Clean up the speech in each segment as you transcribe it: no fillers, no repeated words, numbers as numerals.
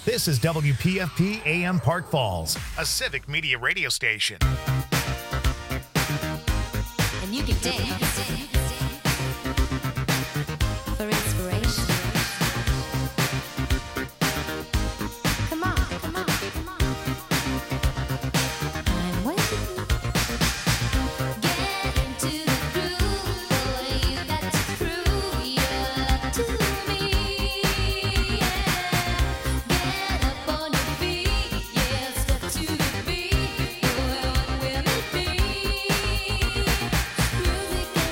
This is WPFP AM Park Falls, a civic media radio station. And you can dance for inspiration. Come on, come on, come on. I'm waiting. Get into the groove, boy. You got to prove your love to me. Yeah. Get up on your feet, yeah. Step to the beat, boy. What will it be? Music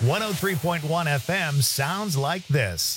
103.1 FM sounds like this.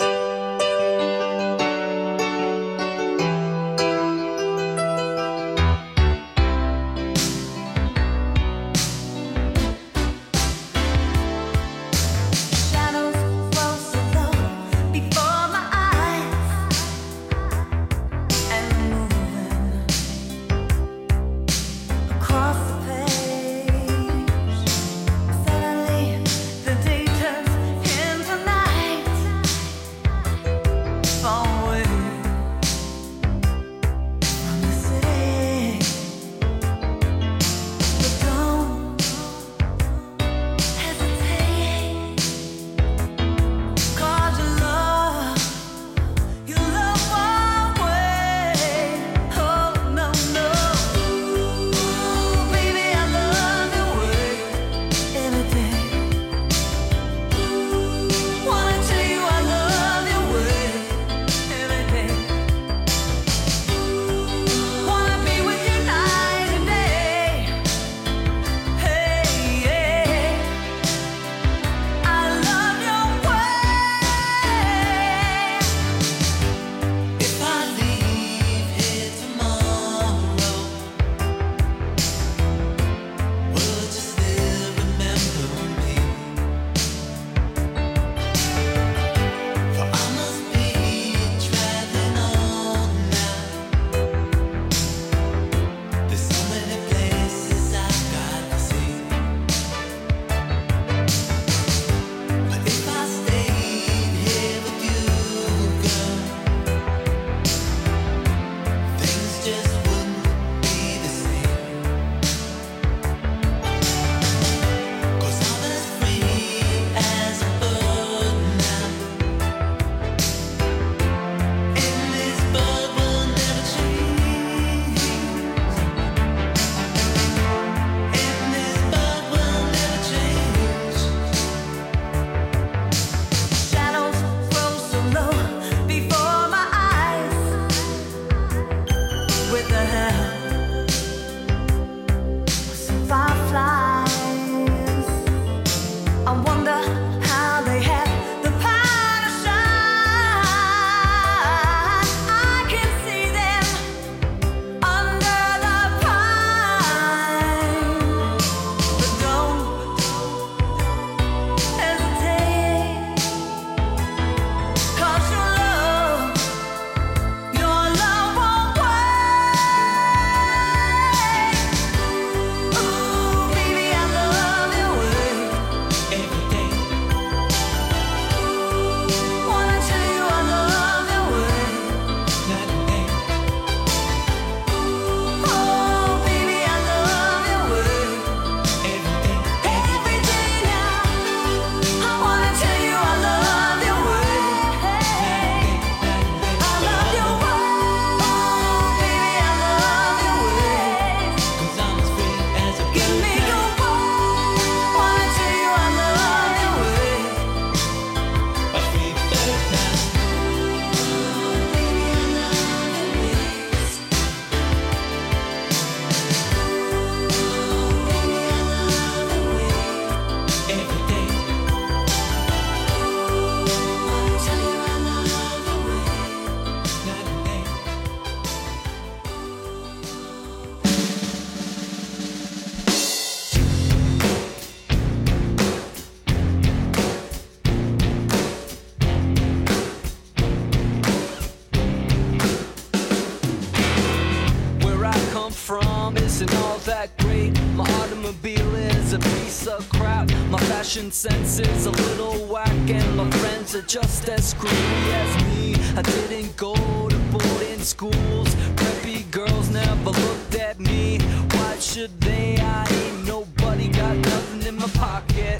Fashion sense is a little whack, and my friends are just as screwy as me. I didn't go to boarding schools. Preppy girls never looked at me. Why should they? I ain't nobody, got nothing in my pocket.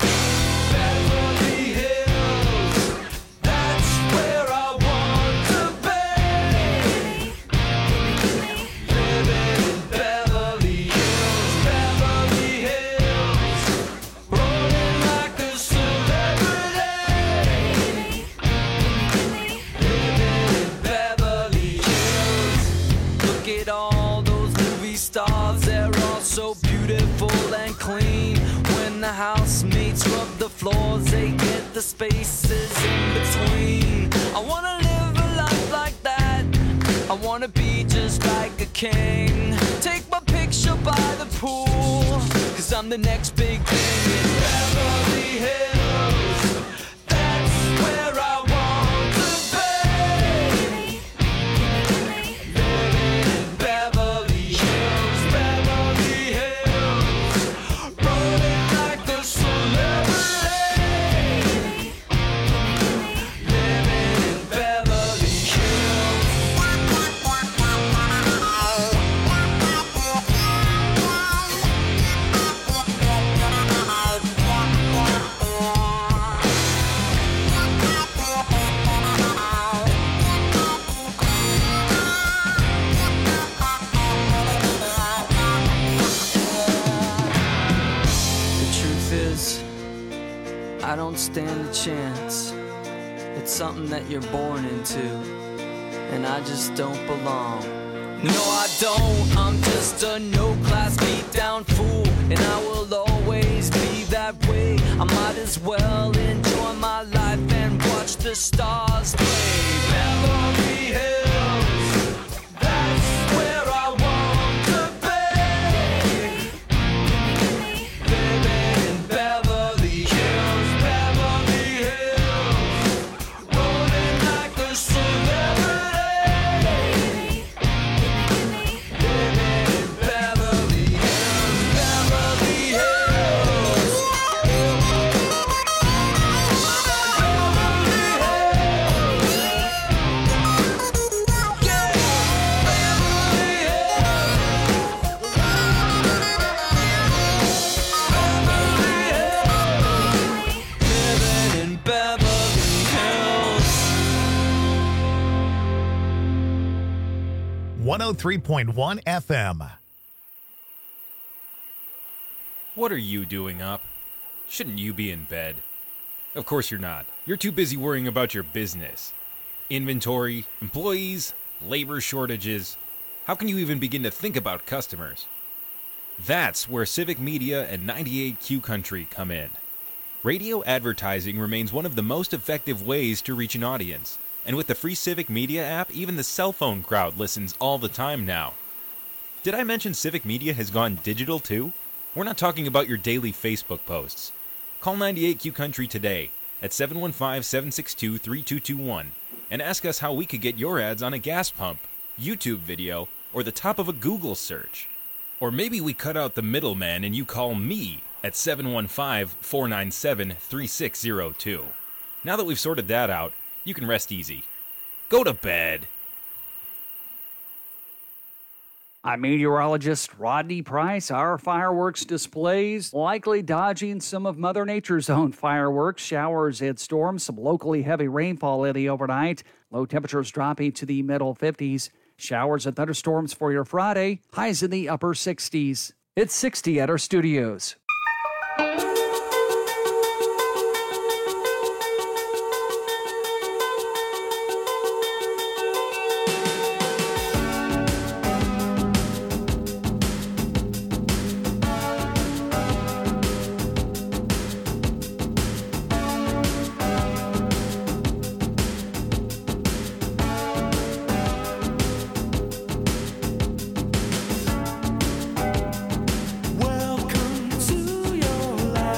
Beverly Hills, that's where I want to be. Living in Beverly Hills, Beverly Hills, rolling like a celebrity. Living in Beverly Hills, look at all those movie stars, they're all so beautiful and clean. When the housemates rub the the floors, they get the spaces in between. I wanna live a life like that. I wanna be just like a king. Take my picture by the pool, 'cause I'm the next big thing in Beverly Hills. That's where I want to be. Living in Beverly Hills, Beverly Hills. Rolling like a celebrity. Living in Beverly Hills. The truth is, I don't stand a chance. It's something that you're born into, and I just don't belong. No, I don't. I'm just a no-class beat-down fool, and I will always be that way. I might as well enjoy my life and watch the stars play. Beverly Hills, that's where I want to be. Living in Beverly Hills, Beverly Hills. Rolling like a celebrity. Living in Beverly Hills, Beverly Hills. Beverly Hills. Yeah, Beverly Hills. Living in Beverly Hills. 103.1 FM. What are you doing up? Shouldn't you be in bed? Of course you're not. You're too busy worrying about your business. Inventory, employees, labor shortages. How can you even begin to think about customers? That's where Civic Media and 98Q Country come in. Radio advertising remains one of the most effective ways to reach an audience. And with the free Civic Media app, even the cell phone crowd listens all the time now. Did I mention Civic Media has gone digital too? We're not talking about your daily Facebook posts. Call 98Q Country today at 715-762-3221 and ask us how we could get your ads on a gas pump, YouTube video, or the top of a Google search. Or maybe we cut out the middleman and you call me at 715-497-3602. Now that we've sorted that out, you can rest easy. Go to bed. I'm meteorologist Rodney Price. Our fireworks displays likely dodging some of Mother Nature's own fireworks. Showers and storms, some locally heavy rainfall in the overnight. Low temperatures dropping to the middle 50s. Showers and thunderstorms for your Friday. Highs in the upper 60s. It's 60 at our studios. Welcome to your life.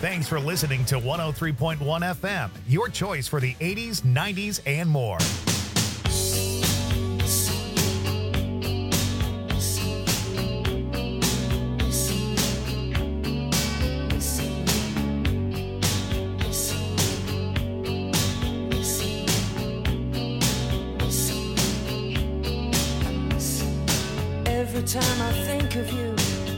Thanks for listening to 103.1 FM, your choice for the 80s, 90s, and more. Every time I think of you,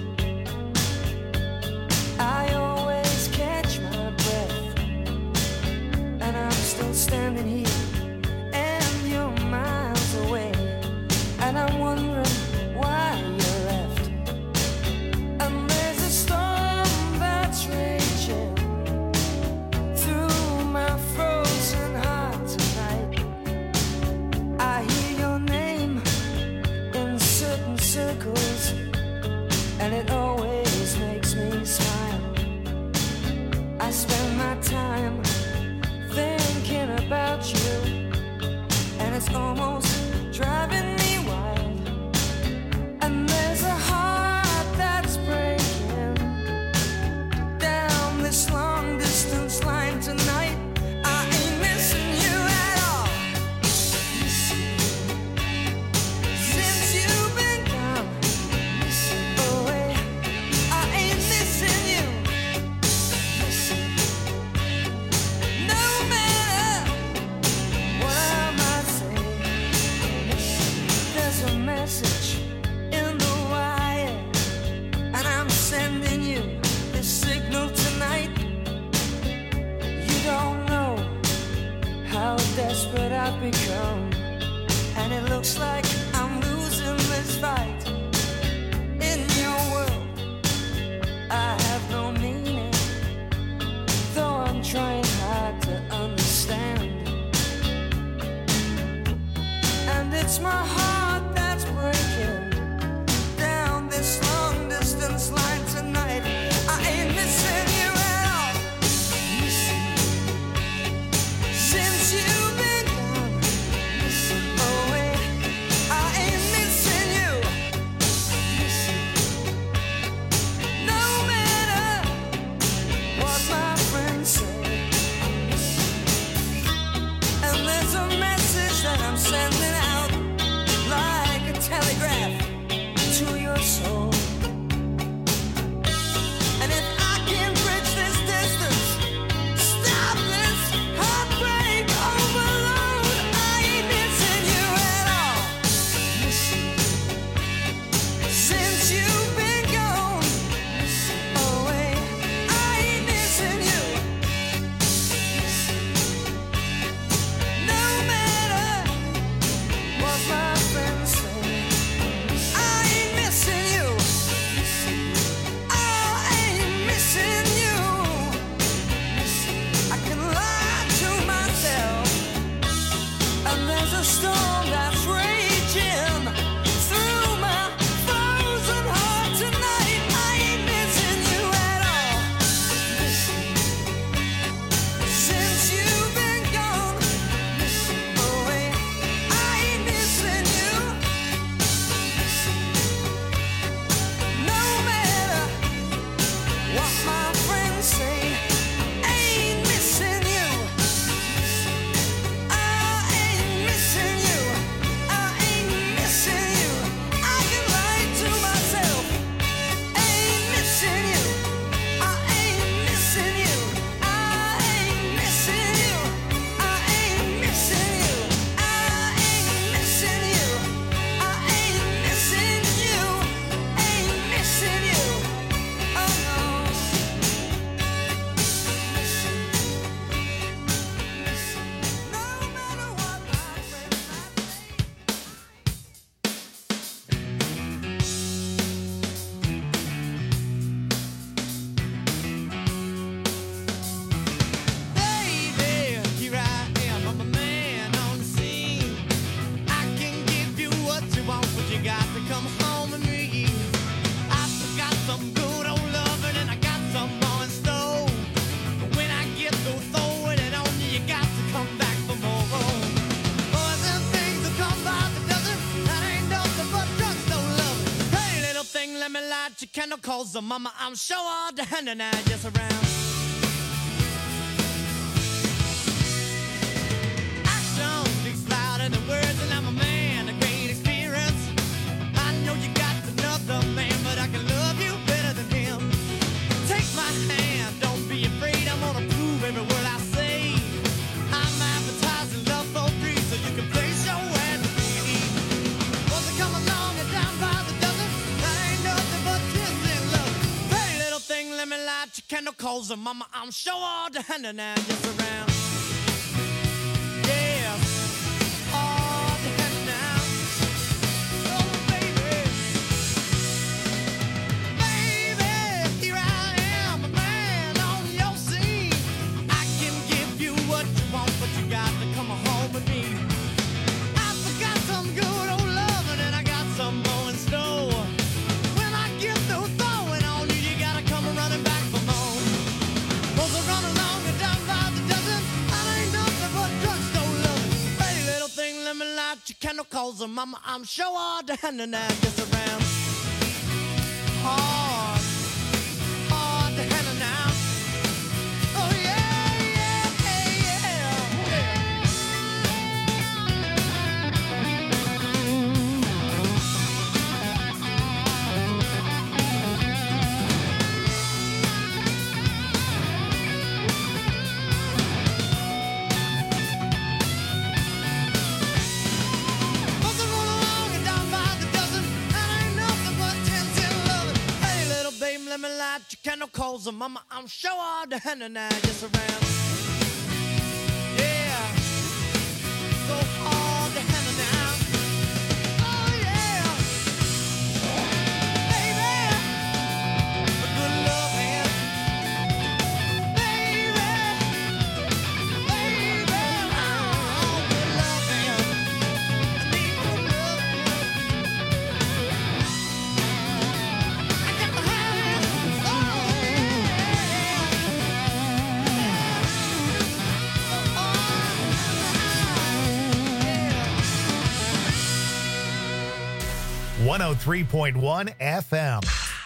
I always catch my breath, and I'm still standing here, and you're miles away, and I'm wondering why you left. And there's a storm that's raging through my frozen heart tonight. I hear your name in certain circles, and it always makes me smile. I spend my time thinking about you, and it's almost driving me wild. And there's a heart that's breaking down this long distance line tonight. I ain't missing you at all. Since you've been gone away, I ain't missing you. No matter what I might say, there's a message in the wire, and I'm sending you this signal tonight. You don't know how desperate I've become, and it looks like I'm losing this fight. In your world, I have no meaning, though I'm trying hard to understand. And it's my heart that's breaking down this long distance line tonight. I ain't missing you at all. Since you've been gone away, I ain't missing you. No matter what my friends say. And there's a message that I'm sending out like a telegraph to your soul. And if I can bridge this distance, stop this heartbreak overload, I ain't missing you at all. Since you've been gone away, I ain't missing you. No matter what my friends say, I ain't missing you. I ain't missing you. I can lie to myself, and there's a storm that's raging through my frozen heart tonight. I ain't missing you at all. Since you've been gone away, I ain't missing you. No matter what my friends say, ain't missing you. I ain't missing you. I ain't missing you. I can lie to myself. Ain't missing you. I ain't missing you. I ain't missing you. I ain't missing you. I ain't missing you. I ain't missing you. Ain't missing you. Oh no. No matter what my friends might say. Baby, here I am, I'm a man on the scene. I can give you what you want, but you got to come home with me. I still got some good old loving, and I got some more in store. But when I get through throwing it on you, you got to come back for more. Boys and things will come by the dozen, that ain't nothing but drugstore love. Hey, little thing, let me light your candle, cause mama, I'm sure all the hand and I just around. chemicals, and mama, I'm sure all the hand and just around. Yeah, all the hand now. Oh, baby. Baby, here I am, a man on your scene. I can give you what you want, but you got to come home with me. I forgot some good old loving, and I got some more in store. When I get through throwing on you, you gotta come running back for more. 'Cause I run along and down by the dozen, I ain't nothing but drugstore loving. Pretty little thing, let me light your candle, 'cause mama, I'm sure all the hand and that gets around. Hard, hard to handle now. Oh yeah, yeah, yeah, yeah. Cause I run along and down by the dozen, and ain't nothing but 10 loving. Hey, little baby, let me light your candle, 'cause mama, I'm sure all the hand and I just around. Yeah, so hard to handle now. Oh yeah, baby, a good loving, baby, baby, oh, good loving. I need good loving. I got to have it. Oh yeah. 103.1 FM.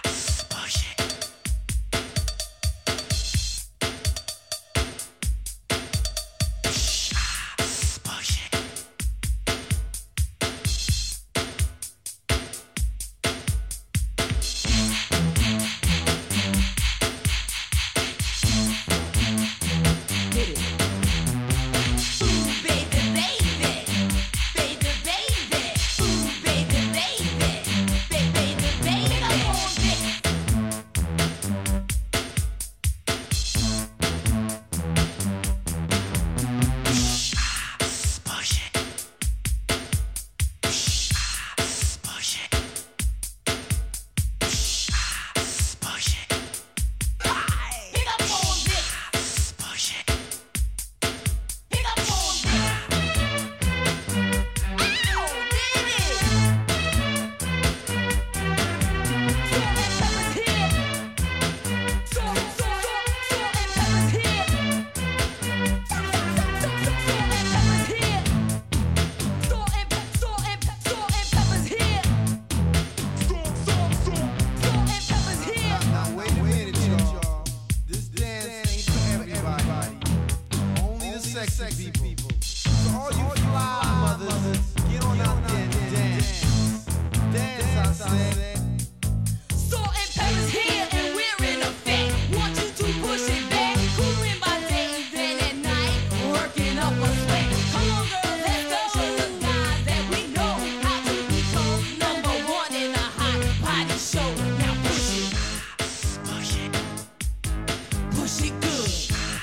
Now wait a minute, y'all. This dance ain't for everybody. Only the sexy people. So all you fly mothers, get on out there and dance. Dance, I said. Salt and pepper's here and we're in effect. Want you to push it back. Cooling by day and then at night, working up a sweat. Come on, girls, let's go. Show the guys that we know how to become number one in a hot body show. Now push it, push it, push it good,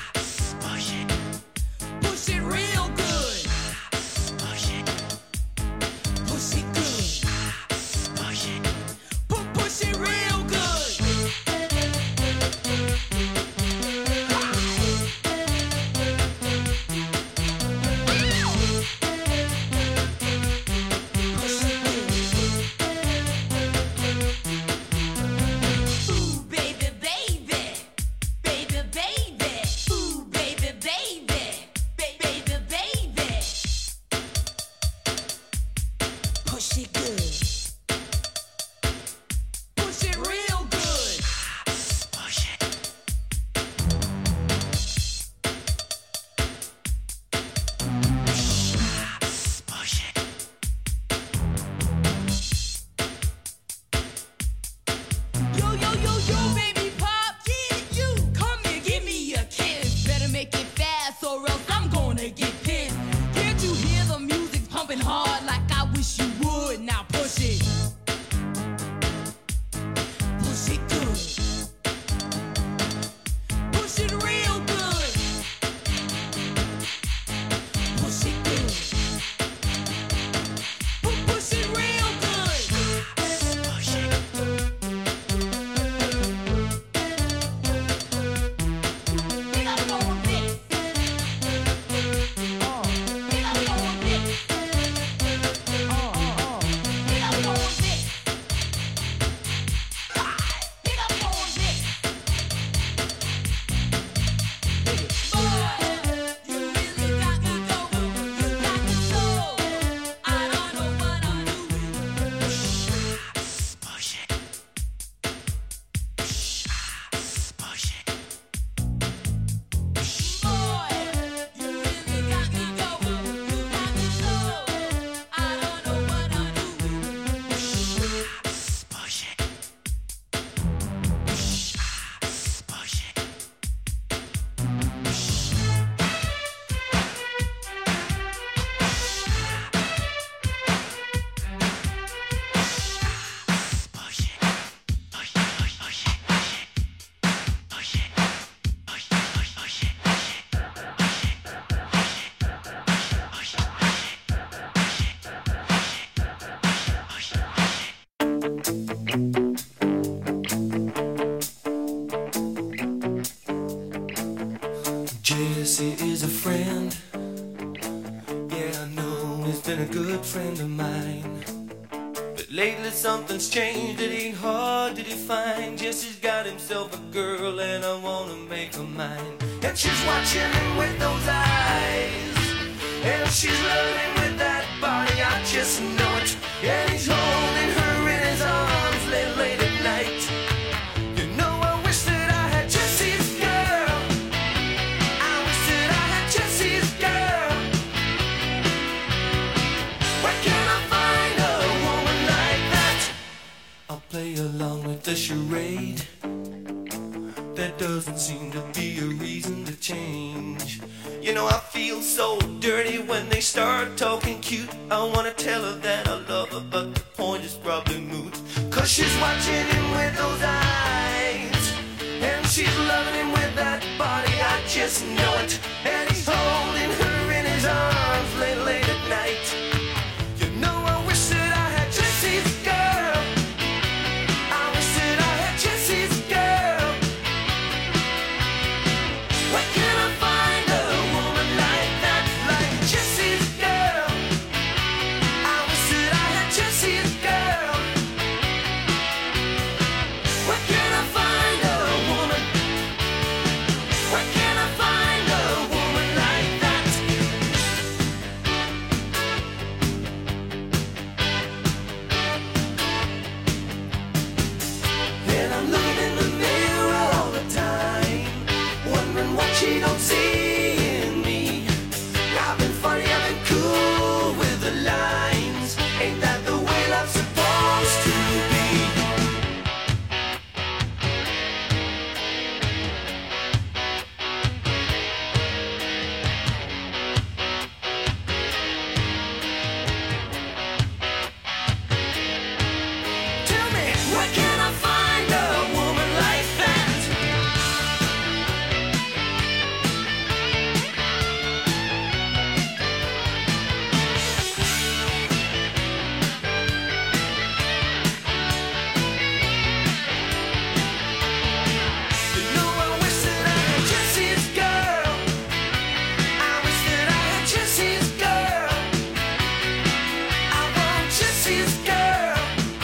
push it real good, push it good, push it. a good friend of mine. But lately something's changed, it ain't hard to define. Jesse's got himself a girl and I wanna make her mine. And she's watching him with those eyes, and she's loving him with that body, I just know it. And he's holding her in his arms late at night. You know I wish that I had Jesse's girl. I wish that I had Jesse's girl. Where can I find a woman like that? I'll play along with the charade. There doesn't seem to be a reason to change. You know I feel so dirty when they start talking cute. I wanna tell her that I love her, but the point is probably moot. Cause she's watching him with those eyes, and she's loving him with that body, I just know it. And he's holding her in his arms late at night. You know I wish that I had Jesse's girl. I wish that I had Jesse's girl. Where can I find a woman like that, like Jesse's girl? I wish that I had Jesse's girl. Where can I find a woman? Where can I find a woman like that? And I'm looking in the mirror all the time, wondering what she don't see in me. I've been funny, I've been cool with the lines. Ain't that the way love's supposed to be? Tell me, where can I find a woman like that? You know I wish that I had Jesse's girl. I wish that I had Jesse's girl. I want Jesse's girl.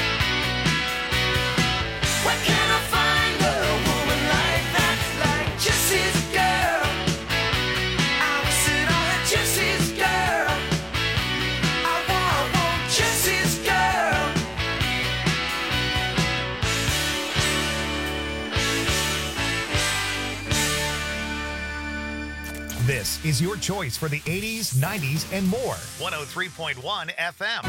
Where can I find a woman like that, like Jesse's girl? I wish that I had Jesse's girl. I want Jesse's girl. This is your choice for the 80s, 90s, and more. 103.1 FM.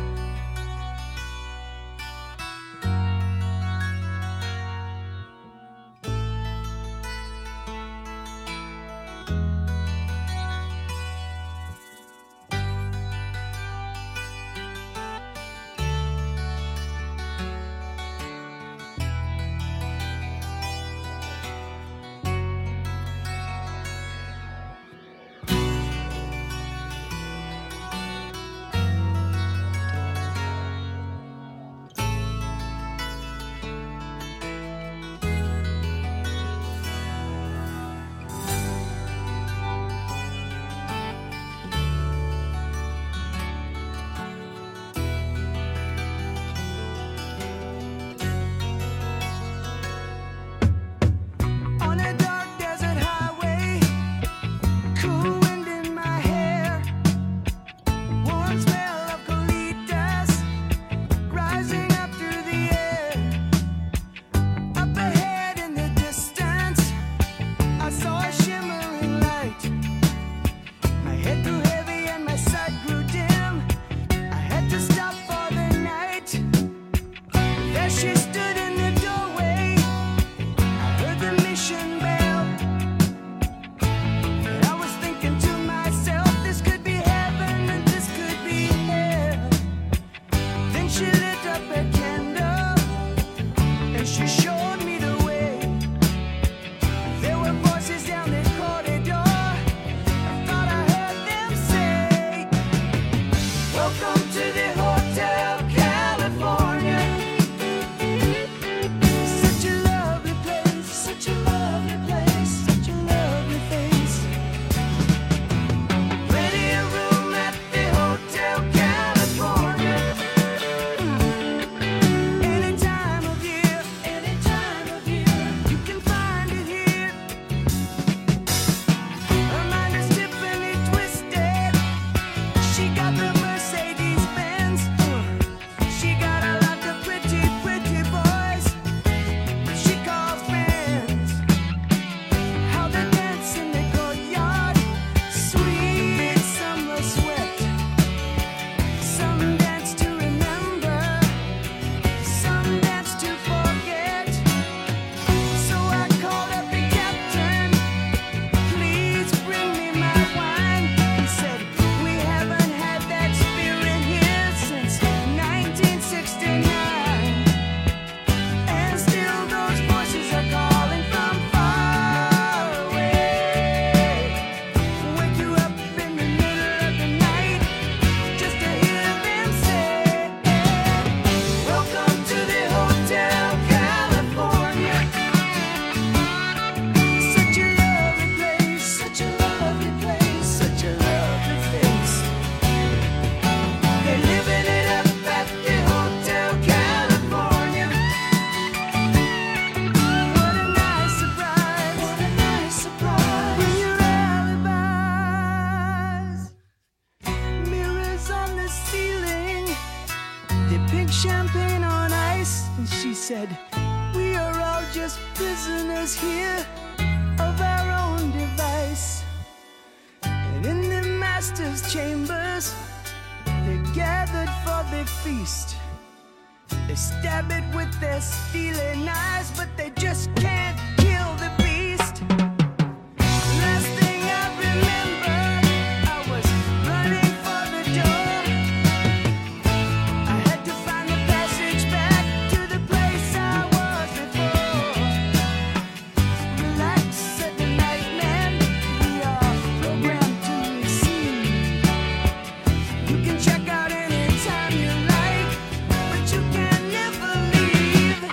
On a dark desert highway, cool wind in my hair, warm smell of colitas rising up through the air. Up ahead in the distance, I saw a shimmering light. My head grew heavy and my sight grew dim. I had to stop for the night. There she stood in the doorway. I heard the mission bell, and I was thinking to myself, this could be heaven and this could be hell. Then she lit up a candle, and she showed me the way. There were voices down the corridor. I thought I heard them say, welcome to the Hotel California. said, we are all just prisoners here of our own device. And in the master's chambers, they're gathered for the feast. They stab it with their steely knives, but they just can't kill the beast. Last thing I remember, I was running for the door. I had to find the passage back to the place I was before. Relax, said the night man, we are programmed to receive. You can check out anytime you like, but you can never leave.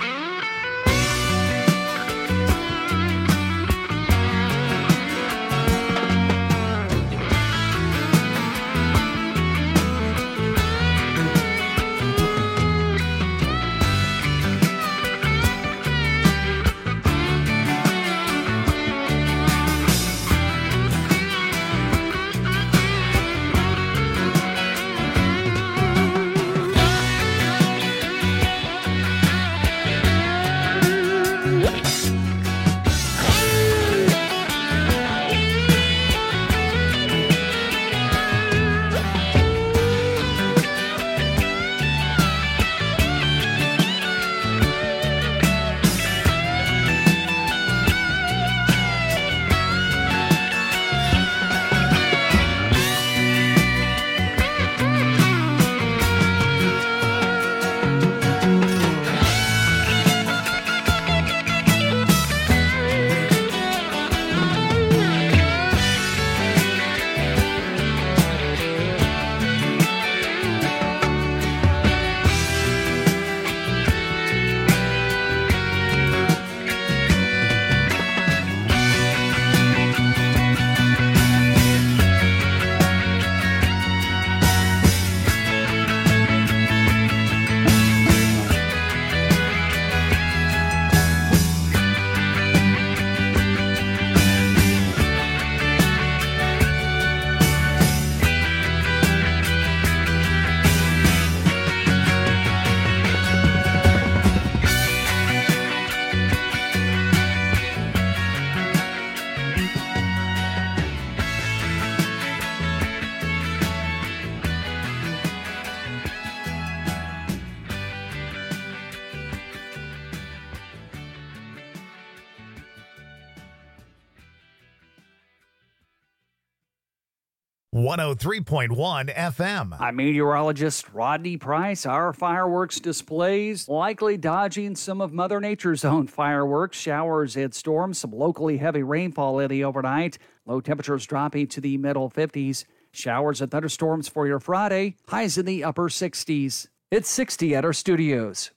One 103.1 FM. I'm meteorologist Rodney Price. Our fireworks displays likely dodging some of Mother Nature's own fireworks. Showers and storms, some locally heavy rainfall in the overnight. Low temperatures dropping to the middle 50s. Showers and thunderstorms for your Friday. Highs in the upper 60s. It's 60 at our studios.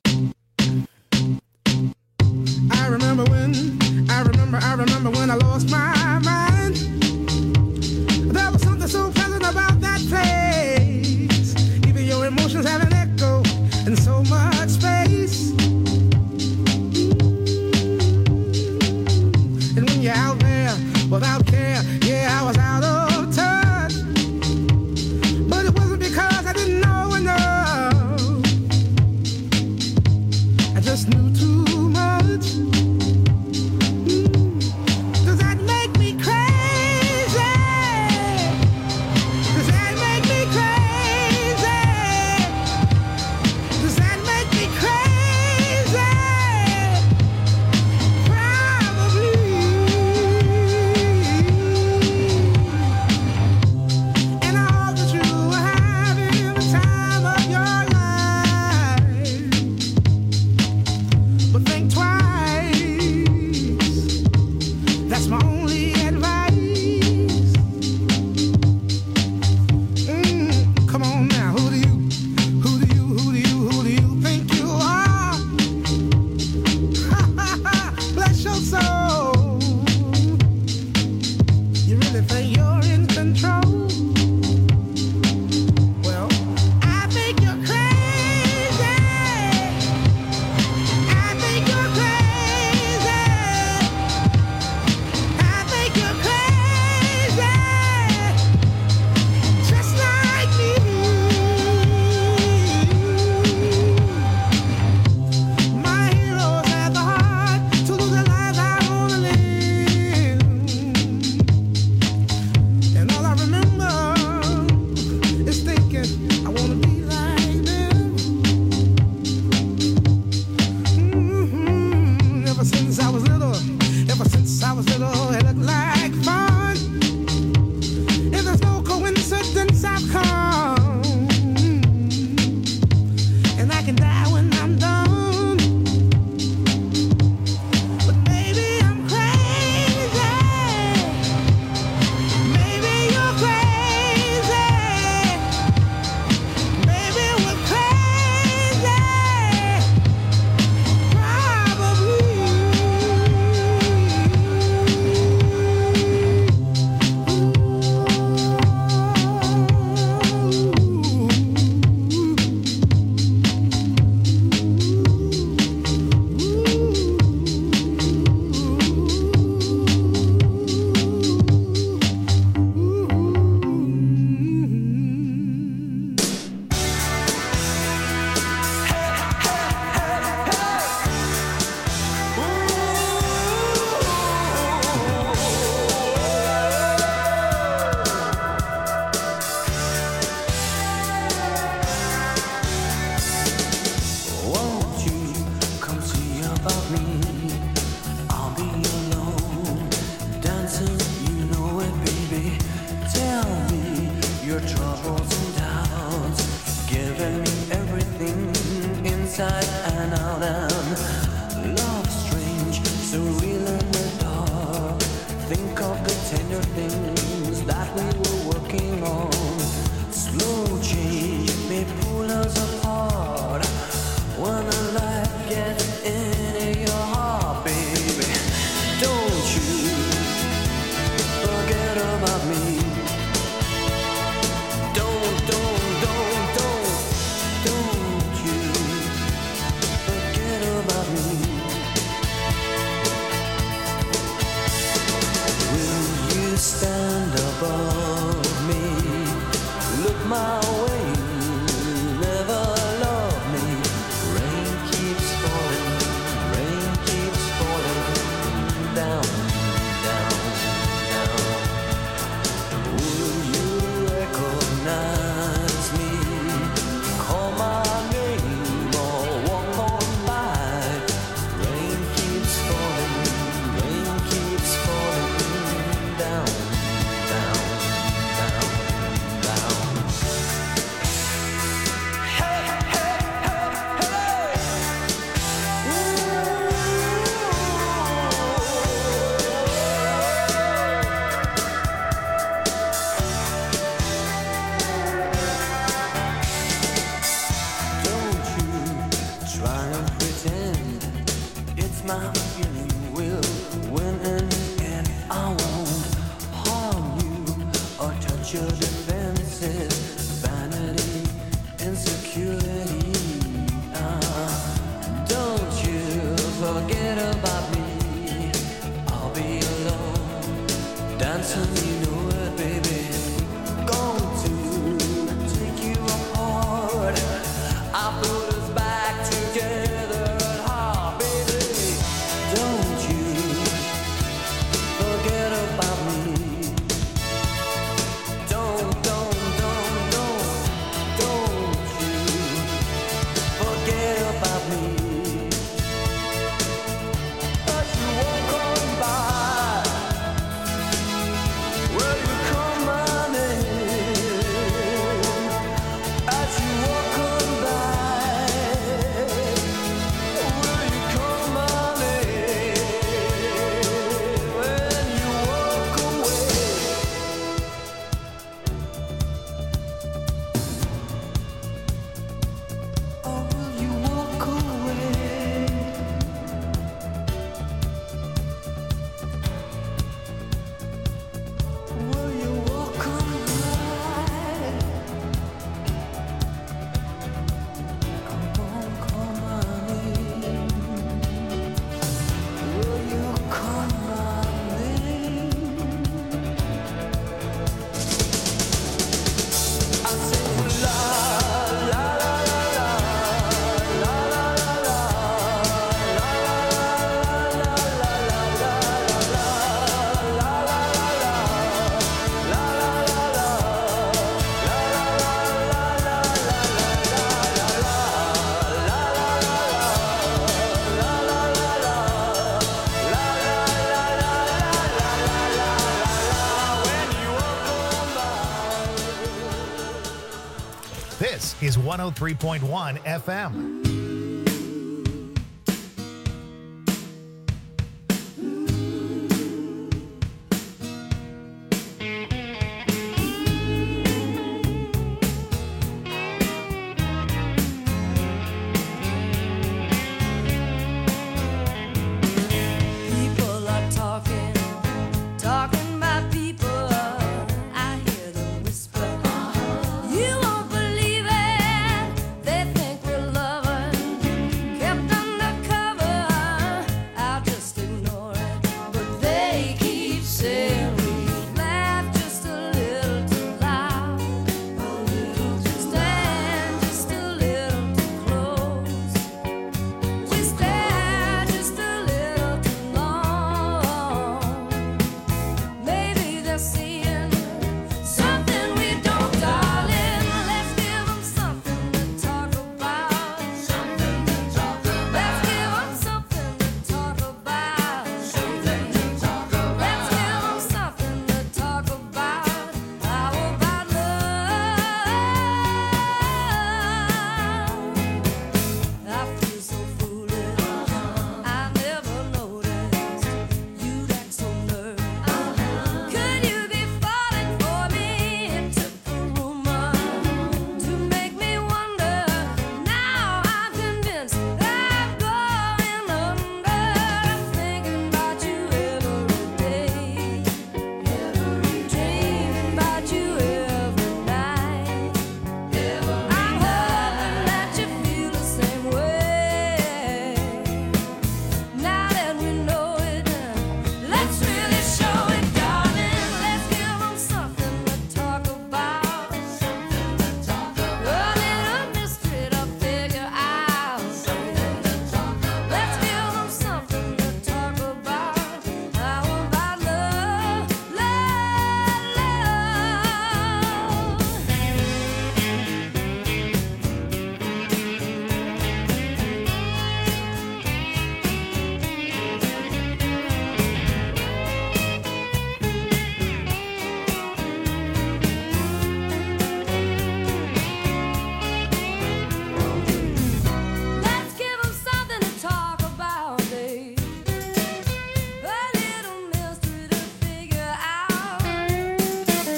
I remember when I lost my mind. There was something so pleasant about that place. Even your emotions have an echo in so much space. And when you're out there without care, yeah, I was out of touch. But it wasn't because I didn't know enough. I just knew too much. Does that make me crazy? Does that make me crazy? Does that make me crazy? Probably. And I hope that you are having the time of your life. about me, I'll be alone, dancing, you know it, baby. Tell me your troubles and doubts, giving me everything inside and out. And love strange, so real in the dark. Think of the tender things that we were working on. Slow change may pull us apart when the light gets into your heart, baby. Don't you forget about me. Don't you forget about me. Will you stand above me? Look my way, never love me. Rain keeps falling down, down, down. Will you recognize me? Call my name or walk on by. Rain keeps falling down, down, down, down. Hey, hey, hey, hey. Don't you try and pretend it's my feeling will win in the end. I won't harm you or touch your defenses. Vanity, insecurity. Don't you forget about me. I'll be alone, dancing, you know it, baby. Going to take you apart. I put us back together at heart, baby. Don't you forget about me. Don't you forget about me. As you walk on by, will you call my name? As you walk on by, will you call my name? When you walk away. Or will you walk away? Will you walk away? Come on, call my name. Will you call my name? I say la la la la la la la la This is 103.1 FM.